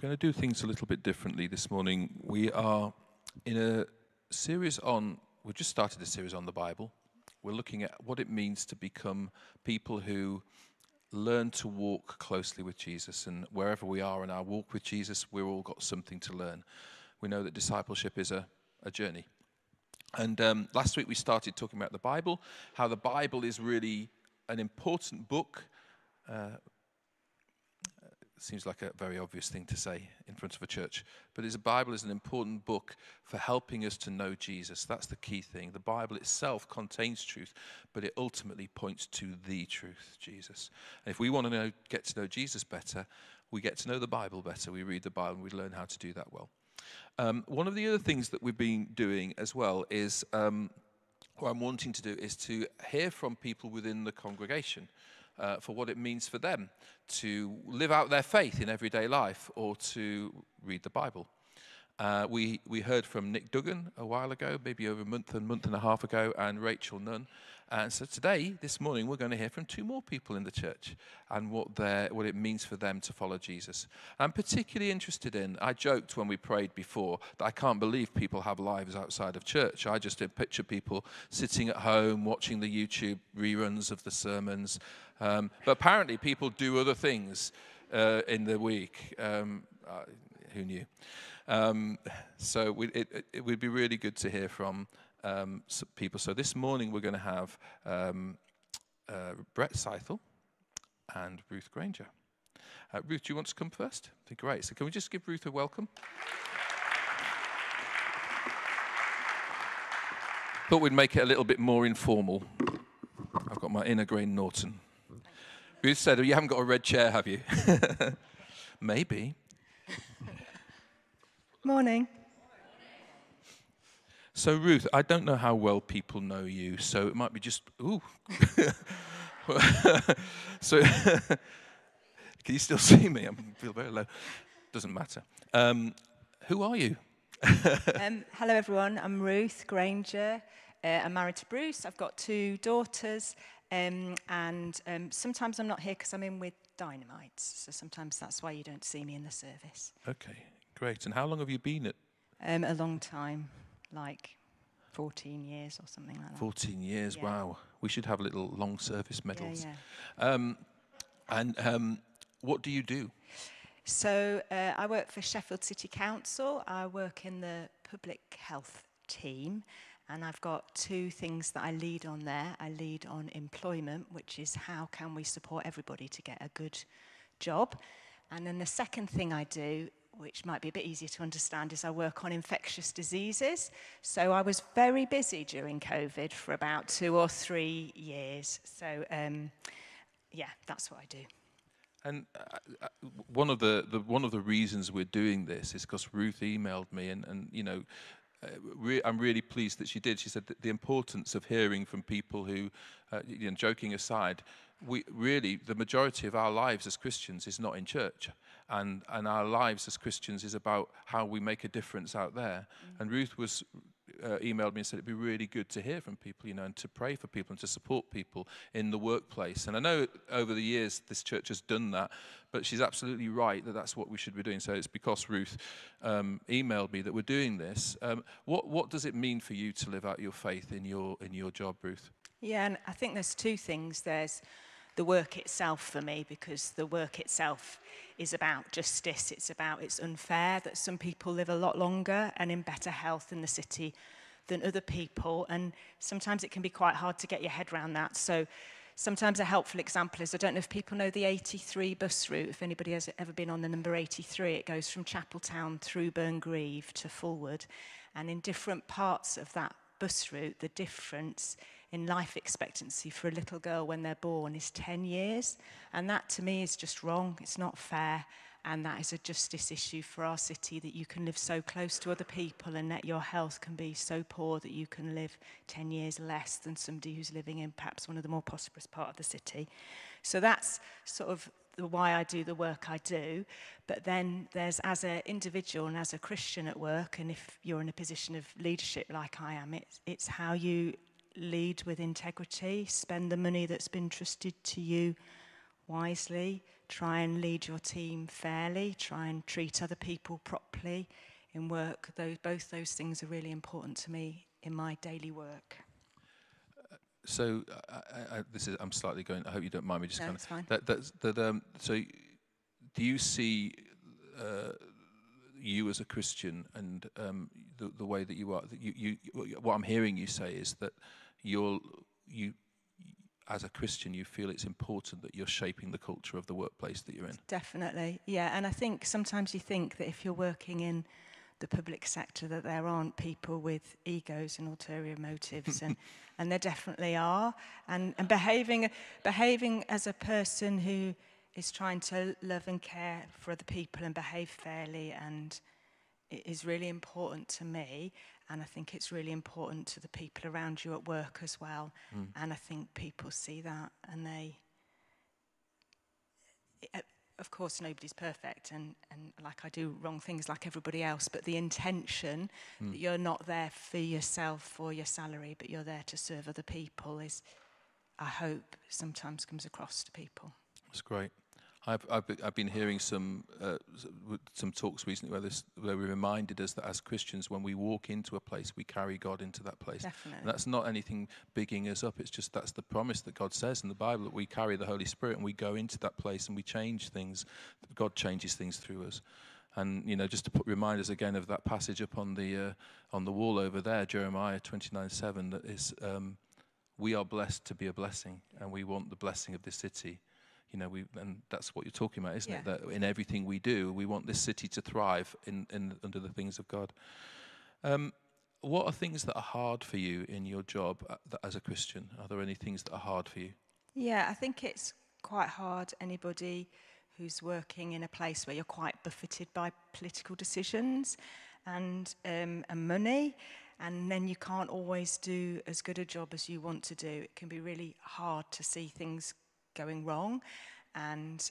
going to do things a little bit differently this morning. We are in a series we've just started a series on the Bible. We're looking at what it means to become people who learn to walk closely with Jesus. And wherever we are in our walk with Jesus, we've all got something to learn. We know that discipleship is a journey. And last week we started talking about the Bible, how the Bible is really an important book. Seems like a very obvious thing to say in front of a church, but the Bible is an important book for helping us to know Jesus. That's the key thing. The Bible itself contains truth, but it ultimately points to the truth, Jesus. And if we want to get to know Jesus better, we get to know the Bible better. We read the Bible and we learn how to do that well. One of the other things that we've been doing as well is, what I'm wanting to do is to hear from people within the congregation. For what it means for them to live out their faith in everyday life or to read the Bible. We heard from Nick Duggan a while ago, maybe over a month and a half ago, and Rachel Nunn. And so this morning, we're going to hear from two more people in the church and what it means for them to follow Jesus. I'm particularly interested I joked when we prayed before that I can't believe people have lives outside of church. I just picture people sitting at home watching the YouTube reruns of the sermons. But apparently people do other things in the week. Who knew? So it would be really good to hear from people. So this morning we're going to have Brett Seithel and Ruth Granger. Ruth, do you want to come first? That'd be great. So can we just give Ruth a welcome? Thought we'd make it a little bit more informal. I've got my inner Graham Norton. Ruth said, you haven't got a red chair, have you? Maybe. Morning. So, Ruth, I don't know how well people know you, so it might be just, ooh. So, can you still see me? I feel very low. Doesn't matter. Who are you? Hello, everyone. I'm Ruth Granger. I'm married to Bruce. I've got two daughters, and sometimes I'm not here because I'm in with Dynamite, so sometimes that's why you don't see me in the service. Okay, great. And how long have you been at? A long time, like 14 years or something like that. 14 years, yeah. Wow. We should have little long service medals. Yeah. And what do you do? So I work for Sheffield City Council. I work in the public health team, and I've got two things that I lead on there. I lead on employment, which is how can we support everybody to get a good job. And then the second thing I do, which might be a bit easier to understand, is I work on infectious diseases. So I was very busy during COVID for about 2 or 3 years. So, that's what I do. And one of the reasons we're doing this is because Ruth emailed me, and you know, I'm really pleased that she did. She said that the importance of hearing from people who, joking aside, the majority of our lives as Christians is not in church, and our lives as Christians is about how we make a difference out there. And Ruth emailed me and said it'd be really good to hear from people, and to pray for people and to support people in the workplace. And I know over the years this church has done that, but she's absolutely right that that's what we should be doing. So it's because Ruth emailed me that we're doing this. What does it mean for you to live out your faith in your job, Ruth? Yeah, and I think there's two things. There's the work itself for me, because the work itself is about justice. It's unfair that some people live a lot longer and in better health in the city than other people, and sometimes it can be quite hard to get your head around that. So sometimes a helpful example is, I don't know if people know the 83 bus route. If anybody has ever been on the number 83, it goes from Chapeltown through Burngreave to Fulwood, and in different parts of that bus route, the difference in life expectancy for a little girl when they're born is 10 years. And that to me is just wrong. It's not fair. And that is a justice issue for our city, that you can live so close to other people and that your health can be so poor that you can live 10 years less than somebody who's living in perhaps one of the more prosperous part of the city. So that's sort of why I do the work I do. But then there's, as an individual and as a Christian at work, and if you're in a position of leadership like I am, it's how you lead with integrity, spend the money that's been trusted to you wisely, try and lead your team fairly, try and treat other people properly in work. Both those things are really important to me in my daily work. So I'm slightly going. I hope you don't mind me. Just No, kind it's fine. So, do you see you as a Christian and the way that you are? What I'm hearing you say is that you as a Christian, you feel it's important that you're shaping the culture of the workplace that you're in. Definitely, yeah. And I think sometimes you think that if you're working in the public sector that there aren't people with egos and ulterior motives, and there definitely are. And behaving as a person who is trying to love and care for other people and behave fairly, and it is really important to me, and I think it's really important to the people around you at work as well. And I think people see that, and of course nobody's perfect, and like I do wrong things like everybody else, but the intention that you're not there for yourself or your salary, but you're there to serve other people is, I hope, sometimes comes across to people. That's great. I've been hearing some talks recently where we reminded us that as Christians, when we walk into a place, we carry God into that place. Definitely. And that's not anything bigging us up. It's just that's the promise that God says in the Bible, that we carry the Holy Spirit and we go into that place and we change things. God changes things through us. And just to remind us again of that passage up on the wall over there, Jeremiah 29:7, that is, we are blessed to be a blessing, and we want the blessing of this city. And that's what you're talking about, isn't it? That in everything we do, we want this city to thrive under the things of God. What are things that are hard for you in your job as a Christian? Are there any things that are hard for you? Yeah, I think it's quite hard. Anybody who's working in a place where you're quite buffeted by political decisions and money, and then you can't always do as good a job as you want to do. It can be really hard to see things going wrong, and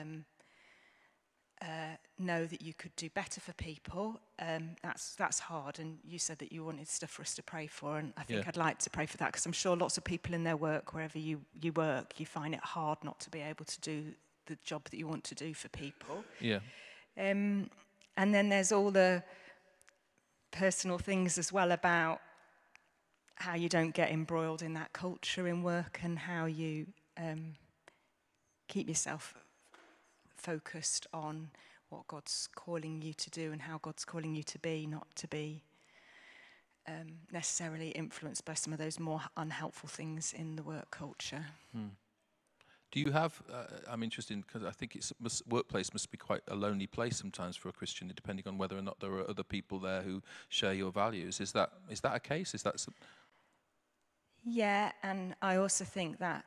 know that you could do better for people. That's hard. And you said that you wanted stuff for us to pray for, and I think I'd like to pray for that, because I'm sure lots of people in their work, wherever you work, you find it hard not to be able to do the job that you want to do for people. Yeah. And then there's all the personal things as well about how you don't get embroiled in that culture in work, and how you keep yourself focused on what God's calling you to do and how God's calling you to be, not to be necessarily influenced by some of those more unhelpful things in the work culture. Do you have, I'm interested, because I think workplace must be quite a lonely place sometimes for a Christian, depending on whether or not there are other people there who share your values. Is that a case? Is that Yeah, and I also think that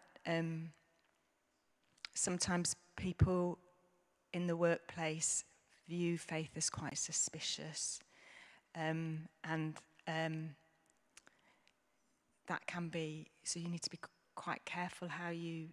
sometimes people in the workplace view faith as quite suspicious, and that can be, so you need to be quite careful how you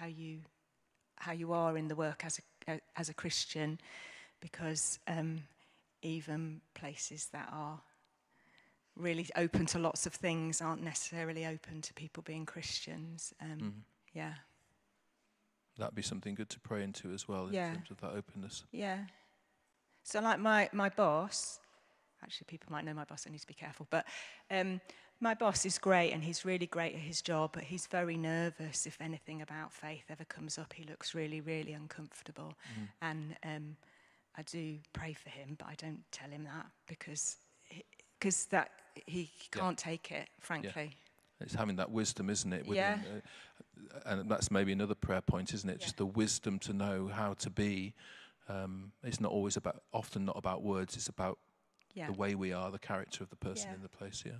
are in the work as a Christian, because even places that are really open to lots of things aren't necessarily open to people being Christians. Yeah. That'd be something good to pray into as well, in terms of that openness. Yeah. So like my boss, actually people might know my boss, I need to be careful, but my boss is great, and he's really great at his job, but he's very nervous if anything about faith ever comes up. He looks really, really uncomfortable. And I do pray for him, but I don't tell him that because that he can't take it, frankly. Yeah. It's having that wisdom, isn't it? Yeah. And that's maybe another prayer point, isn't it? Yeah. Just the wisdom to know how to be. It's not always often not about words. It's about the way we are, the character of the person in the place. Yeah.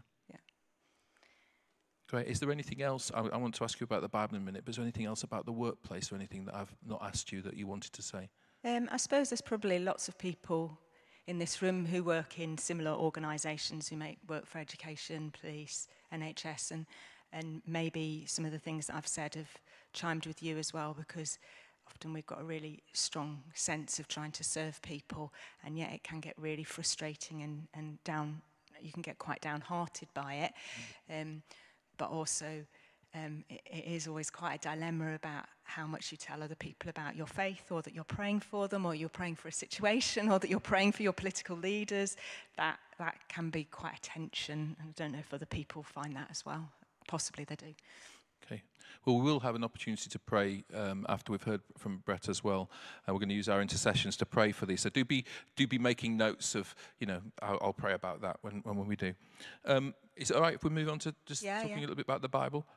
Great. Is there anything else? I want to ask you about the Bible in a minute, but is there anything else about the workplace or anything that I've not asked you that you wanted to say? I suppose there's probably lots of people in this room who work in similar organisations, who may work for education, police, NHS, and maybe some of the things that I've said have chimed with you as well, because often we've got a really strong sense of trying to serve people, and yet it can get really frustrating and down. You can get quite downhearted by it, but also it is always quite a dilemma about how much you tell other people about your faith, or that you're praying for them, or you're praying for a situation, or that you're praying for your political leaders. That can be quite a tension, and I don't know if other people find that as well. Possibly they do. Okay. Well, we will have an opportunity to pray after we've heard from Brett as well. We're going to use our intercessions to pray for these. So do be making notes of, I'll pray about that when we do. Is it all right if we move on to just talking a little bit about the Bible?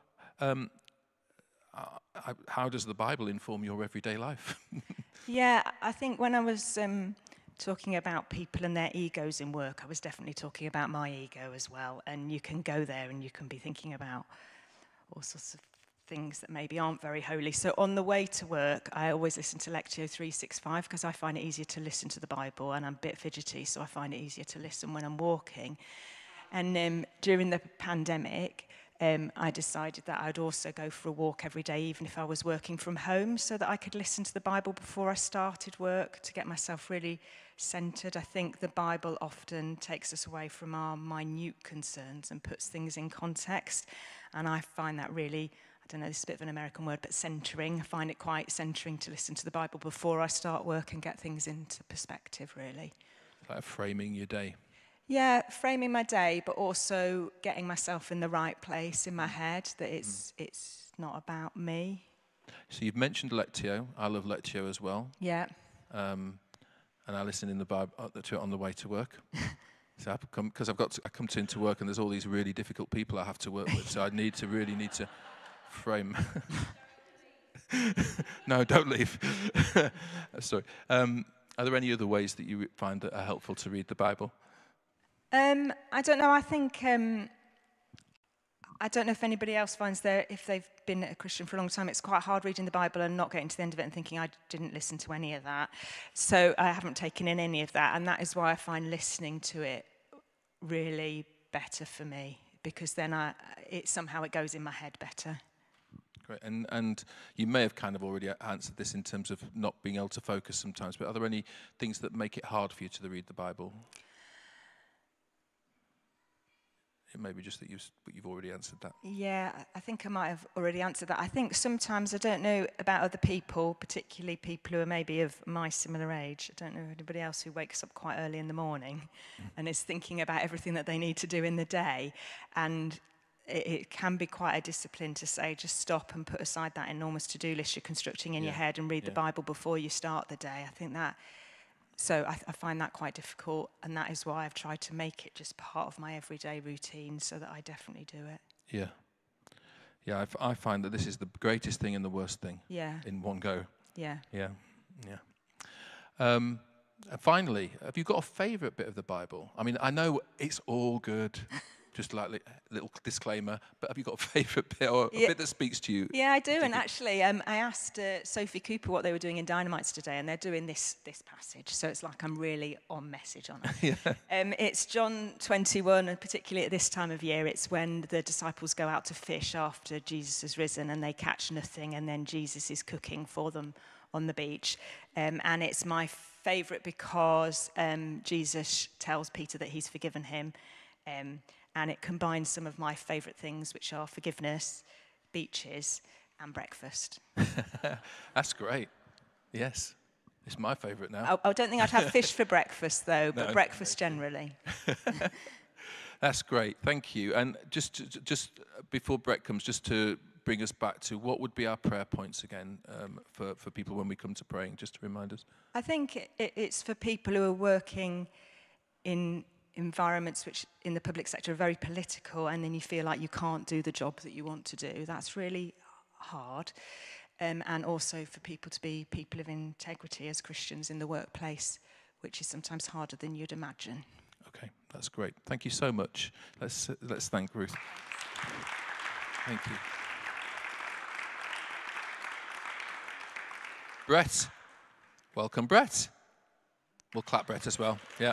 How does the Bible inform your everyday life? Yeah, I think when I was talking about people and their egos in work, I was definitely talking about my ego as well. And you can go there and you can be thinking about all sorts of things that maybe aren't very holy. So on the way to work, I always listen to Lectio 365 because I find it easier to listen to the Bible, and I'm a bit fidgety, so I find it easier to listen when I'm walking. And during the pandemic, I decided that I'd also go for a walk every day, even if I was working from home, so that I could listen to the Bible before I started work to get myself really centered. I think the Bible often takes us away from our minute concerns and puts things in context. And I find that really, I don't know, this is a bit of an American word, but centering. I find it quite centering to listen to the Bible before I start work and get things into perspective, really. Like framing your day. Yeah, framing my day, but also getting myself in the right place in my head, that it's not about me. So you've mentioned Lectio. I love Lectio as well. Yeah. And I listen in the Bible to it on the way to work. So because I come into work and there's all these really difficult people I have to work with. So I really need to frame. No, don't leave. Sorry. Are there any other ways that you find that are helpful to read the Bible? I don't know. I think I don't know if anybody else finds if they've been a Christian for a long time, it's quite hard reading the Bible and not getting to the end of it and thinking, I didn't listen to any of that. So I haven't taken in any of that. And that is why I find listening to it really better for me, because then somehow it goes in my head better. Great. And you may have kind of already answered this in terms of not being able to focus sometimes, but are there any things that make it hard for you to read the Bible? It may be just that you've already answered that. Yeah, I think I might have already answered that. I think sometimes, I don't know about other people, particularly people who are maybe of my similar age. I don't know anybody else who wakes up quite early in the morning and is thinking about everything that they need to do in the day. And it can be quite a discipline to say, just stop and put aside that enormous to-do list you're constructing in your head and read the Bible before you start the day. I think that... So I find that quite difficult, and that is why I've tried to make it just part of my everyday routine so that I definitely do it. Yeah. Yeah, I find that this is the greatest thing and the worst thing in one go. Yeah. Yeah, yeah. And finally, have you got a favourite bit of the Bible? I mean, I know it's all good, just like a little disclaimer, but have you got a favourite bit or a bit that speaks to you? Yeah, I do. And actually, I asked Sophie Cooper what they were doing in Dynamites today, and they're doing this passage. So it's like I'm really on message on it. It's John 21, and particularly at this time of year, it's when the disciples go out to fish after Jesus has risen, and they catch nothing, and then Jesus is cooking for them on the beach. And it's my favourite because Jesus tells Peter that he's forgiven him. And it combines some of my favourite things, which are forgiveness, beaches, and breakfast. That's great. Yes. It's my favourite now. I don't think I'd have fish for breakfast, though, but breakfast generally. That's great. Thank you. And just before Brett comes, just to bring us back to what would be our prayer points again for people when we come to praying, just to remind us. I think it's for people who are working in environments which in the public sector are very political, and then you feel like you can't do the job that you want to do. That's really hard. And also for people to be people of integrity as Christians in the workplace, which is sometimes harder than you'd imagine. Okay, that's great. Thank you so much. Let's thank Ruth. Thank you. Brett. Welcome, Brett. We'll clap Brett as well. Yeah.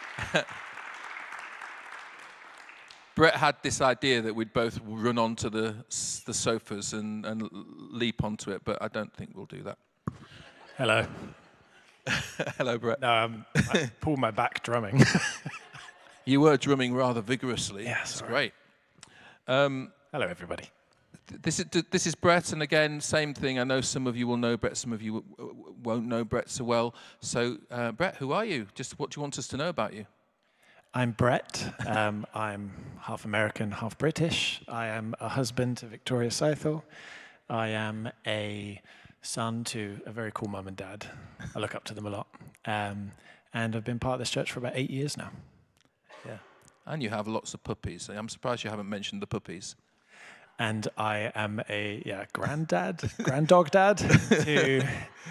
Brett had this idea that we'd both run onto the sofas and leap onto it, but I don't think we'll do that. Hello. Hello, Brett. No, I pulled my back drumming. You were drumming rather vigorously. Yeah, that's sorry. Great. Hello, everybody. This is Brett, and again, same thing. I know some of you will know Brett, some of you won't know Brett so well. So, Brett, who are you? Just what do you want us to know about you? I'm Brett. I'm half American, half British. I am a husband to Victoria Seithel. I am a son to a very cool mum and dad. I look up to them a lot. And I've been part of this church for about 8 years now. Yeah. And you have lots of puppies. I'm surprised you haven't mentioned the puppies. And I am a grand dog dad to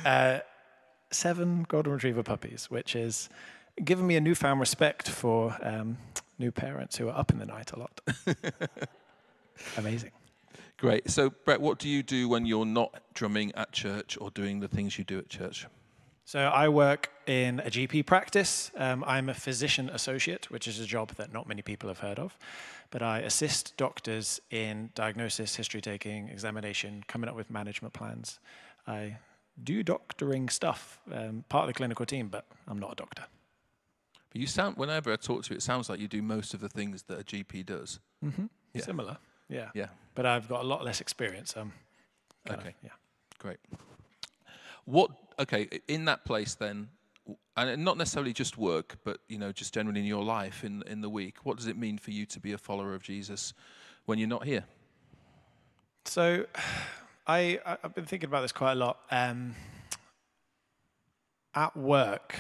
7 golden retriever puppies, which is given me a newfound respect for new parents who are up in the night a lot. Amazing. Great. So, Brett, what do you do when you're not drumming at church or doing the things you do at church? So I work in a GP practice. I'm a physician associate, which is a job that not many people have heard of. But I assist doctors in diagnosis, history taking, examination, coming up with management plans. I do doctoring stuff, part of the clinical team, but I'm not a doctor. But you sound, whenever I talk to you, it sounds like you do most of the things that a GP does. Mm-hmm. Yeah. Similar, yeah. Yeah. But I've got a lot less experience. Okay. Yeah. Great. Okay, in that place then, and not necessarily just work, but just generally in your life in the week, what does it mean for you to be a follower of Jesus when you're not here? So I've been thinking about this quite a lot. At work,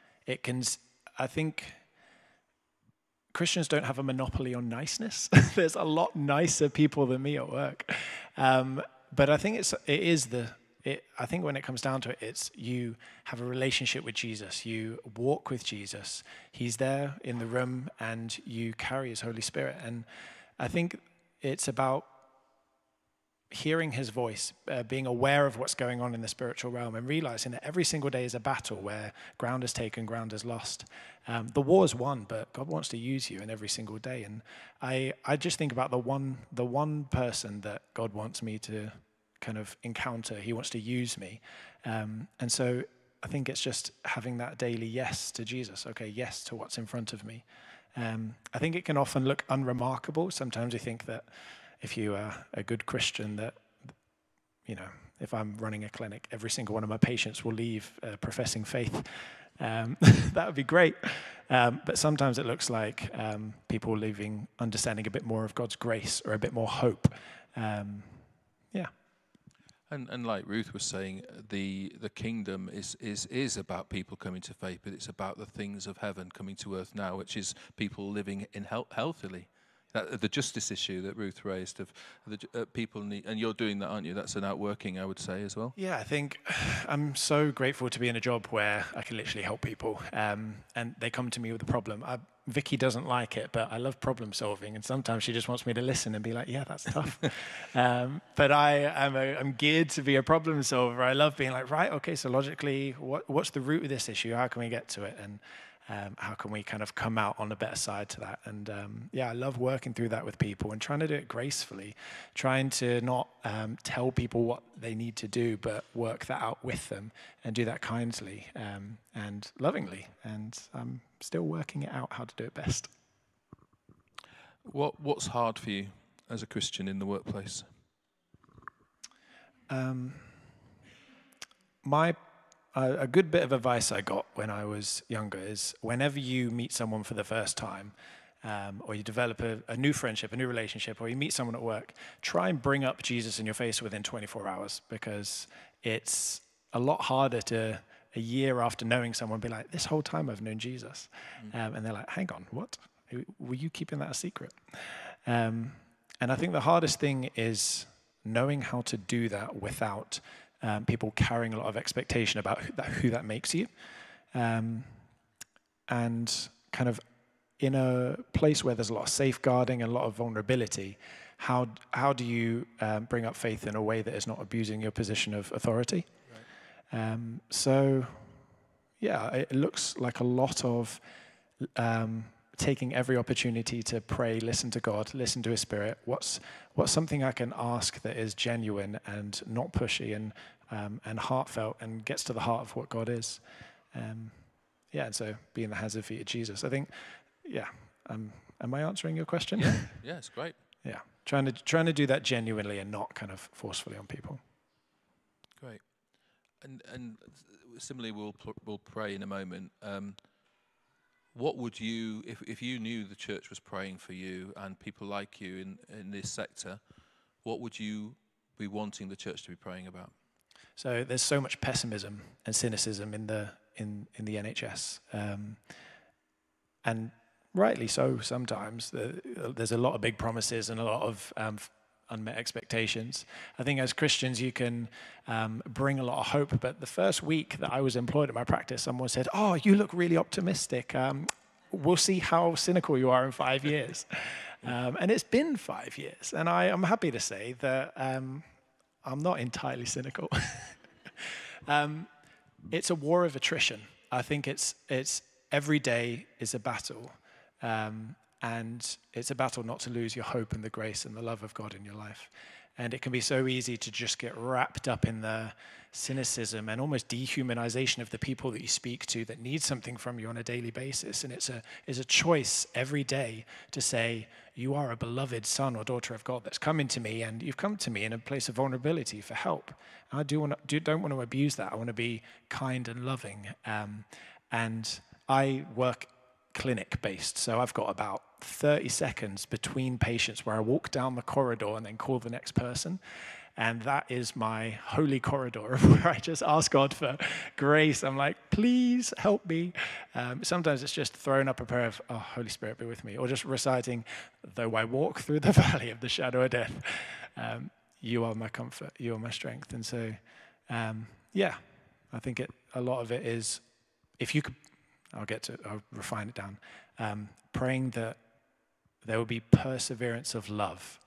I think Christians don't have a monopoly on niceness. There's a lot nicer people than me at work. But I think I think when it comes down to it, it's you have a relationship with Jesus. You walk with Jesus. He's there in the room, and you carry his Holy Spirit. And I think it's about hearing his voice, being aware of what's going on in the spiritual realm, and realizing that every single day is a battle where ground is taken, ground is lost. The war is won, but God wants to use you in every single day. And I just think about the one person that God wants me to kind of encounter. He wants to use me. And so I think it's just having that daily yes to Jesus. Okay, yes to what's in front of me. I think it can often look unremarkable. Sometimes we think that if you are a good Christian, that, if I'm running a clinic, every single one of my patients will leave professing faith. That would be great. But sometimes it looks like people leaving understanding a bit more of God's grace or a bit more hope. Yeah. And like Ruth was saying, the kingdom is about people coming to faith, but it's about the things of heaven coming to earth now, which is people living in healthily. The justice issue that Ruth raised of the people need, and you're doing that, aren't you? That's an outworking, I would say, as well. Yeah, I think I'm so grateful to be in a job where I can literally help people, and they come to me with a problem. Vicky doesn't like it, but I love problem solving, and sometimes she just wants me to listen and be like, "Yeah, that's tough." But I'm geared to be a problem solver. I love being like, right, okay, so logically, what's the root of this issue? How can we get to it? And how can we kind of come out on a better side to that? And I love working through that with people and trying to do it gracefully, trying to not tell people what they need to do, but work that out with them and do that kindly and lovingly. And I'm still working it out how to do it best. What's hard for you as a Christian in the workplace? A good bit of advice I got when I was younger is whenever you meet someone for the first time, or you develop a new friendship, a new relationship, or you meet someone at work, try and bring up Jesus in your face within 24 hours, because it's a lot harder to, a year after knowing someone, be like, this whole time I've known Jesus. And they're like, hang on, what? Were you keeping that a secret? And I think the hardest thing is knowing how to do that without people carrying a lot of expectation about who that makes you. And kind of in a place where there's a lot of safeguarding and a lot of vulnerability, how do you bring up faith in a way that is not abusing your position of authority? Right. It looks like a lot of taking every opportunity to pray, listen to God, listen to his Spirit. What's something I can ask that is genuine and not pushy and heartfelt and gets to the heart of what God is? And so being the hands and feet of Jesus. I think, am I answering your question? Yeah, it's great. Yeah, trying to do that genuinely and not kind of forcefully on people. Great. And similarly, we'll pray in a moment. What would you, if you knew the church was praying for you and people like you in this sector, what would you be wanting the church to be praying about? So there's so much pessimism and cynicism in the NHS, and rightly so. Sometimes there's a lot of big promises and a lot of unmet expectations. I think as Christians you can bring a lot of hope, but the first week that I was employed at my practice, someone said, "Oh, you look really optimistic. We'll see how cynical you are in 5 years." And it's been 5 years, and I'm happy to say that I'm not entirely cynical. It's a war of attrition. I think it's every day is a battle. And it's a battle not to lose your hope and the grace and the love of God in your life. And it can be so easy to just get wrapped up in the cynicism and almost dehumanization of the people that you speak to that need something from you on a daily basis. And it's a choice every day to say, you are a beloved son or daughter of God that's come into me, and you've come to me in a place of vulnerability for help. And I don't want to abuse that. I want to be kind and loving. And I work clinic-based, so I've got about 30 seconds between patients where I walk down the corridor and then call the next person, and that is my holy corridor where I just ask God for grace. I'm like, please help me. Sometimes it's just throwing up a prayer of, oh, Holy Spirit, be with me, or just reciting, though I walk through the valley of the shadow of death, you are my comfort, you are my strength. And so, I think a lot of it is, if you could, I'll refine it down. Praying that there will be perseverance of love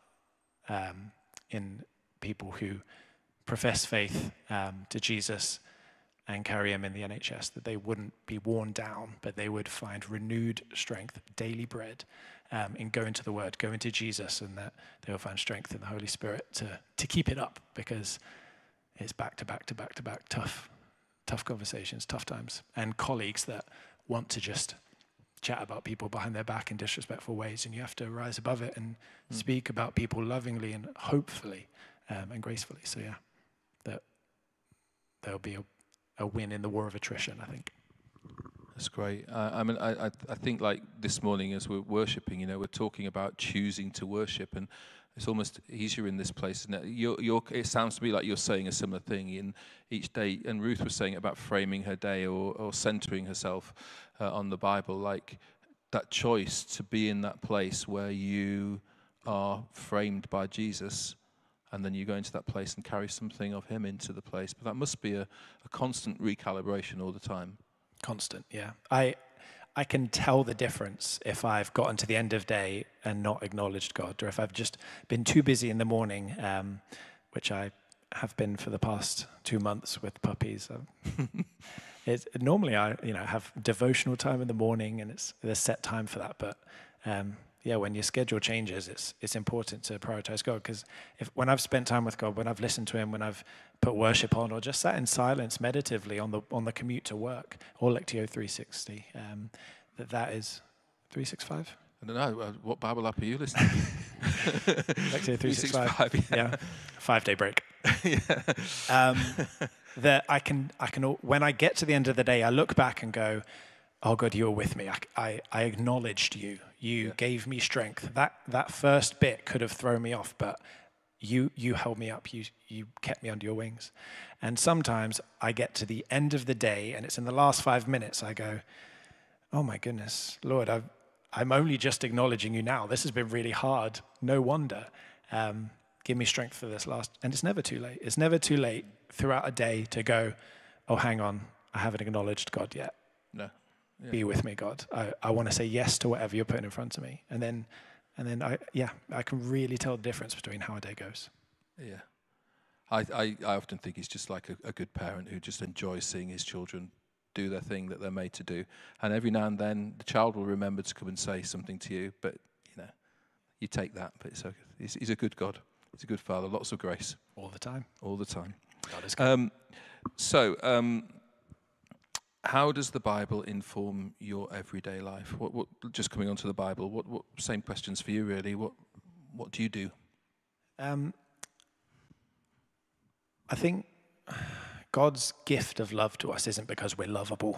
in people who profess faith to Jesus and carry him in the NHS, that they wouldn't be worn down, but they would find renewed strength, daily bread, in going to the Word, going to Jesus, and that they will find strength in the Holy Spirit to keep it up, because it's back to back to back to back, tough conversations, tough times, and colleagues that want to just chat about people behind their back in disrespectful ways, and you have to rise above it and speak about people lovingly and hopefully and gracefully. So that there'll be a win in the war of attrition, I think. That's great. I think, like this morning as we're worshiping, we're talking about choosing to worship, and it's almost easier in this place, isn't it? It sounds to me like you're saying a similar thing in each day, and Ruth was saying about framing her day or centering herself on the Bible, like that choice to be in that place where you are framed by Jesus, and then you go into that place and carry something of him into the place. But that must be a constant recalibration all the time. Constant, yeah. I can tell the difference if I've gotten to the end of day and not acknowledged God, or if I've just been too busy in the morning, which I have been for the past 2 months with puppies. Normally I have devotional time in the morning, and there's set time for that. But when your schedule changes, it's important to prioritize God, because when I've spent time with God, when I've listened to him, when I've put worship on, or just sat in silence meditatively on the commute to work, or Lectio 360, that is 365. I don't know, what Bible app are you listening to? Lectio 365, yeah. 5-day break. Yeah. That I can, when I get to the end of the day, I look back and go, oh God, you were with me. I acknowledged you. You gave me strength. That first bit could have thrown me off, but you held me up. You kept me under your wings. And sometimes I get to the end of the day, and it's in the last 5 minutes, I go, oh my goodness, Lord, I'm only just acknowledging you now. This has been really hard. No wonder. Give me strength for this last. And it's never too late. It's never too late throughout a day to go, oh, hang on, I haven't acknowledged God yet. No. Yeah. Be with me, God. I want to say yes to whatever you're putting in front of me. And then I can really tell the difference between how a day goes. Yeah. I often think he's just like a good parent who just enjoys seeing his children do their thing that they're made to do. And every now and then the child will remember to come and say something to you, but you take that. But it's okay. He's a good God. He's a good Father. Lots of grace. All the time. All the time. God is good. How does the Bible inform your everyday life? What just coming onto the Bible, what same questions for you really? What do you do? I think God's gift of love to us isn't because we're lovable.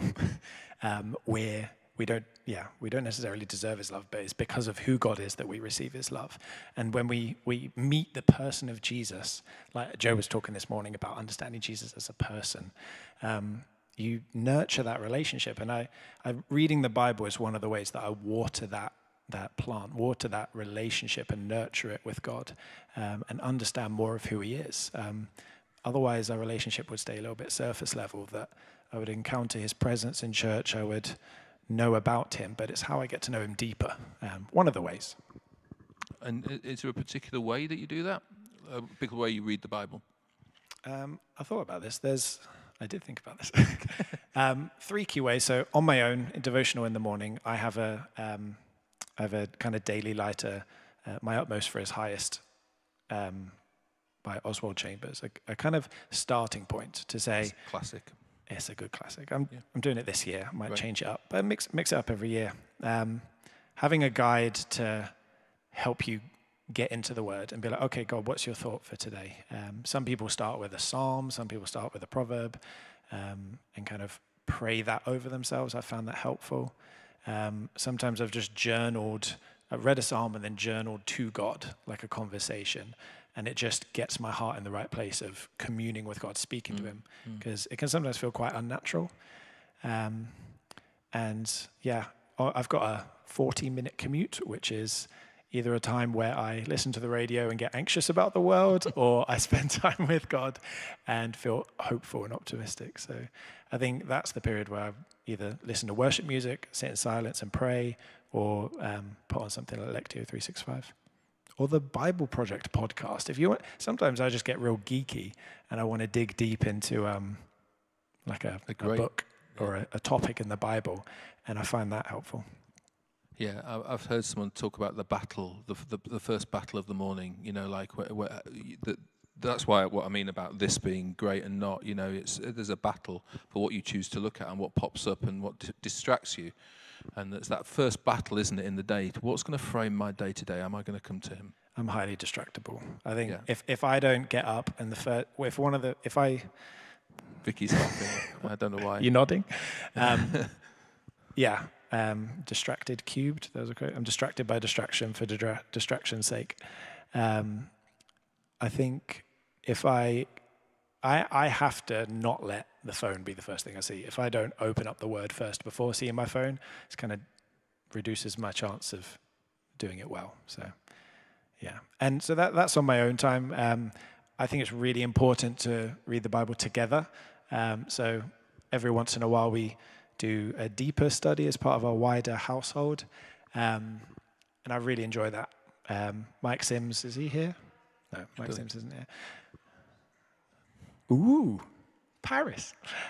We don't necessarily deserve his love, but it's because of who God is that we receive his love. And when we meet the person of Jesus, like Joe was talking this morning about understanding Jesus as a person, you nurture that relationship. And I reading the Bible is one of the ways that I water that plant, water that relationship and nurture it with God, and understand more of who he is. Otherwise, our relationship would stay a little bit surface level, that I would encounter his presence in church, I would know about him, but it's how I get to know him deeper. One of the ways. And is there a particular way that you do that? A particular way you read the Bible? I thought about this. I did think about this. 3 key ways. So on my own, in devotional in the morning, I have a kind of daily lighter, My Utmost for His Highest, by Oswald Chambers, a kind of starting point to say, Classic. It's a good classic. I'm doing it this year. I might change it up, but mix it up every year. Having a guide to help you get into the Word and be like, okay, God, what's your thought for today? Some people start with a psalm, some people start with a proverb, and kind of pray that over themselves. I found that helpful. Sometimes I've just journaled. I read a psalm and then journaled to God, like a conversation. And it just gets my heart in the right place of communing with God, speaking to him, because it can sometimes feel quite unnatural. And yeah, I've got a 40-minute commute, which is either a time where I listen to the radio and get anxious about the world, or I spend time with God and feel hopeful and optimistic. So I think that's the period where I either listen to worship music, sit in silence and pray, or put on something like Lectio 365. Or the Bible Project podcast. If you want, sometimes I just get real geeky and I want to dig deep into like a book or a topic in the Bible, and I find that helpful. Yeah, I've heard someone talk about the battle, the first battle of the morning. You know, like that's why what I mean about this being great and not. You know, there's a battle for what you choose to look at and what pops up and what distracts you. And it's that first battle, isn't it, in the day? What's going to frame my day today? Am I going to come to him? I'm highly distractible. I think if I don't get up and if I Vicky's laughing. I don't know why. You're nodding. Distracted cubed. That was a quote. I'm distracted by distraction for distraction's sake. I think if I have to not let the phone be the first thing I see. If I don't open up the Word first before seeing my phone, it kind of reduces my chance of doing it well. So, yeah. And so that's on my own time. I think it's really important to read the Bible together. So every once in a while we do a deeper study as part of our wider household. And I really enjoy that. Mike Sims, is he here? No, Mike Sims isn't here. Ooh, Paris.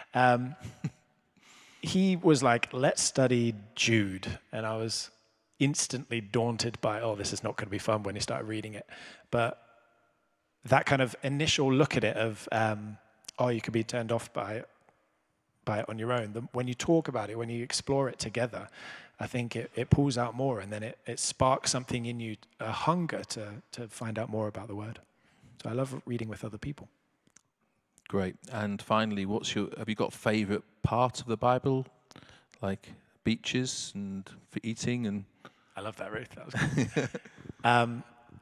He was like, let's study Jude. And I was instantly daunted by, this is not going to be fun when he started reading it. But that kind of initial look at it of, you could be turned off by it on your own. When you talk about it, when you explore it together, I think it pulls out more, and then it sparks something in you, a hunger to find out more about the Word. So I love reading with other people. Great. And finally, have you got a favourite part of the Bible, like beaches and for eating? And I love that, Ruth. That was good.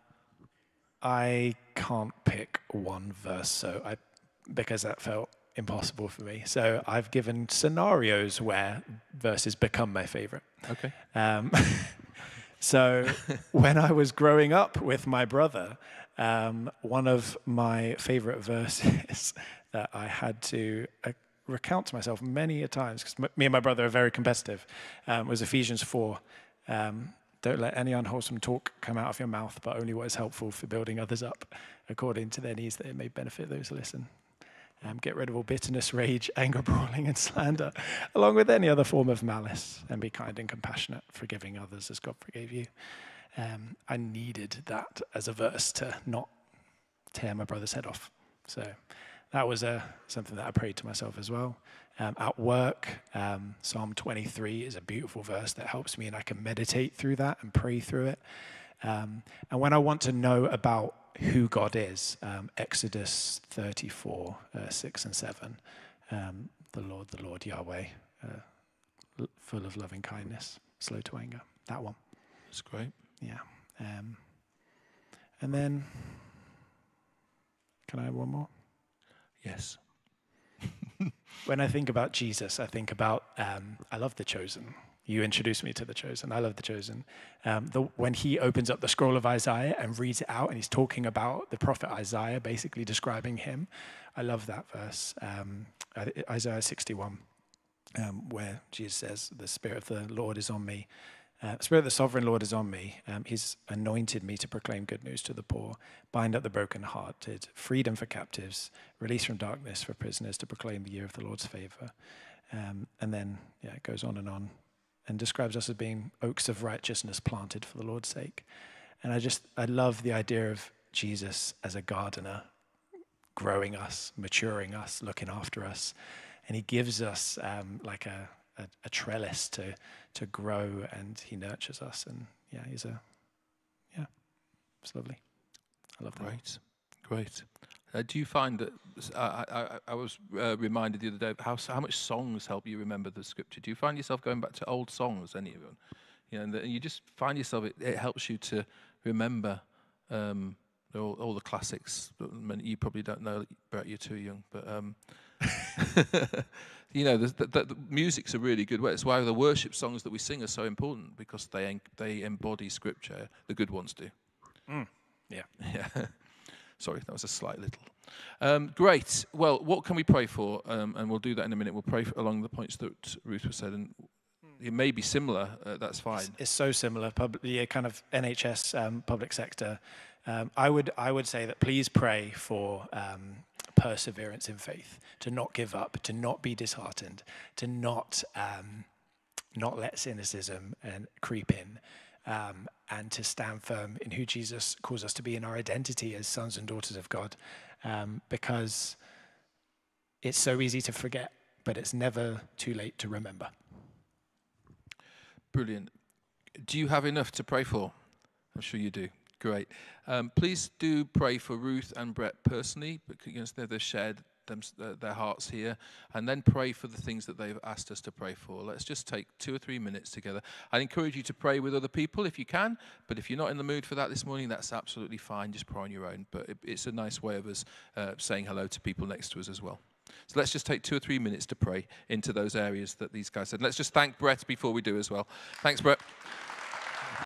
I can't pick one verse, because that felt impossible for me. So I've given scenarios where verses become my favourite. Okay. So when I was growing up with my brother, one of my favorite verses that I had to recount to myself many a times, because me and my brother are very competitive, was Ephesians 4. Don't let any unwholesome talk come out of your mouth, but only what is helpful for building others up, according to their needs, that it may benefit those who listen. Get rid of all bitterness, rage, anger, brawling, and slander, along with any other form of malice, and be kind and compassionate, forgiving others as God forgave you. I needed that as a verse to not tear my brother's head off. So that was something that I prayed to myself as well. At work, Psalm 23 is a beautiful verse that helps me, and I can meditate through that and pray through it. And when I want to know about who God is. Exodus 34, 6 and 7. The Lord Yahweh, full of loving kindness, slow to anger. That one. That's great. Yeah. And then, can I have one more? Yes. When I think about Jesus, I think about, I love The Chosen. You introduced me to The Chosen. I love The Chosen. When he opens up the scroll of Isaiah and reads it out, and he's talking about the prophet Isaiah, basically describing him. I love that verse, Isaiah 61, where Jesus says, the Spirit of the Lord is on me. Spirit of the Sovereign Lord is on me. He's anointed me to proclaim good news to the poor, bind up the brokenhearted, freedom for captives, release from darkness for prisoners, to proclaim the year of the Lord's favor. And then, it goes on and describes us as being oaks of righteousness planted for the Lord's sake. And I love the idea of Jesus as a gardener, growing us, maturing us, looking after us. And he gives us like a trellis to grow, and he nurtures us. And it's lovely. I love that. Great. Do you find that, I was reminded the other day how much songs help you remember the scripture? Do you find yourself going back to old songs, any of them? And you just find yourself, it helps you to remember all the classics. You probably don't know, Brett, you're too young, but the music's a really good way. It's why the worship songs that we sing are so important, because they embody scripture. The good ones do. Yeah. Sorry, that was a slight little. Great. Well, what can we pray for? And we'll do that in a minute. We'll pray along the points that Ruth was said, and it may be similar. That's fine. It's so similar. Kind of NHS, public sector. I would say that please pray for perseverance in faith, to not give up, to not be disheartened, to not let cynicism creep in. And to stand firm in who Jesus calls us to be, in our identity as sons and daughters of God, because it's so easy to forget, but it's never too late to remember. Brilliant. Do you have enough to pray for? I'm sure you do. Great. Please do pray for Ruth and Brett personally, because they've shared their hearts here, and then pray for the things that they've asked us to pray for. Let's just take 2 or 3 minutes together. I'd encourage you to pray with other people if you can, but if you're not in the mood for that this morning, that's absolutely fine. Just pray on your own. But it's a nice way of us saying hello to people next to us as well. So let's just take 2 or 3 minutes to pray into those areas that these guys said. Let's just thank Brett before we do as well. Thanks, Brett.